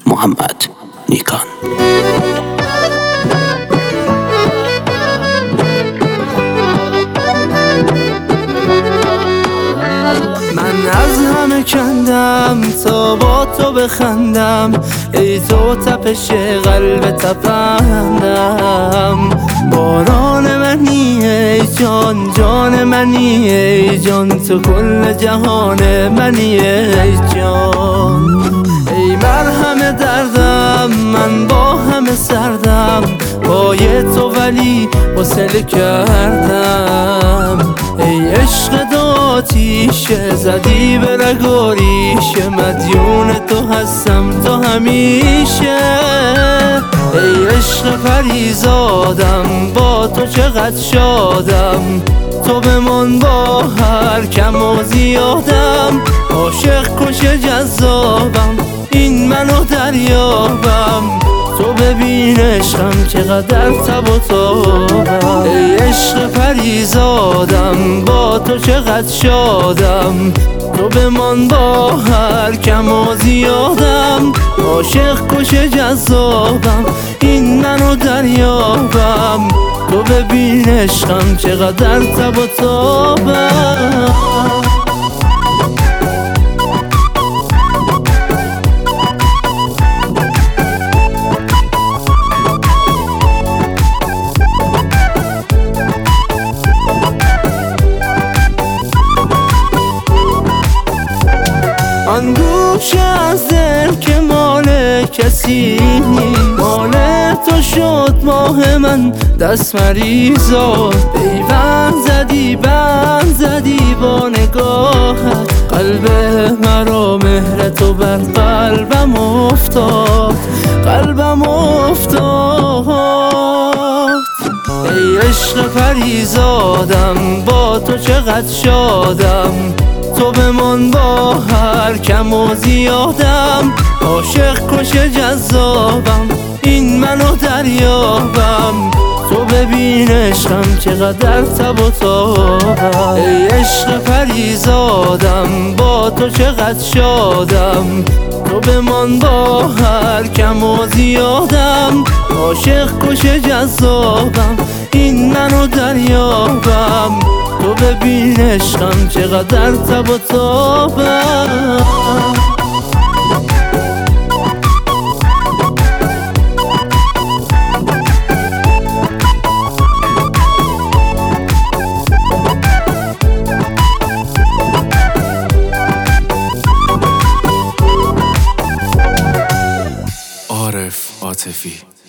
محمد نیکان. من از همه کندم تا با تو بخندم، ای تو تپش قلب تپندم. باران منی ای جان، جان منی ای جان، تو کل جهان منی ای جان. ای مرهم دردم من با همه سردم، پای تو ولی وصل کردم. ای عشق دو آتیشه زدی به رگ و ریشه، مدیون تو هستم تو همیشه. ای عشق پریزادم با تو چقدر شادم، تو بمان با هر کم و زیادم. عاشق کش جذابم این منو دریابم، تو ببین عشقم چقدر تب و تابم. ای عشق پریزادم با تو چقدر شادم، تو بمان با هر کم و زیادم. عاشق کش جذابم این منو دریابم، تو ببین عشقم چقدر تب و تابم. آن گوشه از دل که مال کسی، مال تو شد ماه من دست مریضا. ای بند زدی با نگاهت، قلب مرا مهر تو بر قلبم افتاد، قلبم افتاد. ای عشق پریزادم با تو چقدر شادم، تو بمان با هر کم و زیادم. عاشق کش جذابم این منو دریابم، تو ببین عشقم چقدر تب و تابم. ای عشق پریزادم با تو چقدر شادم، تو بمان با هر کم و زیادم. عاشق کش جذابم این منو دریابم، تو ببین عشقم چقدر تب و تابم. عارف عاطفی.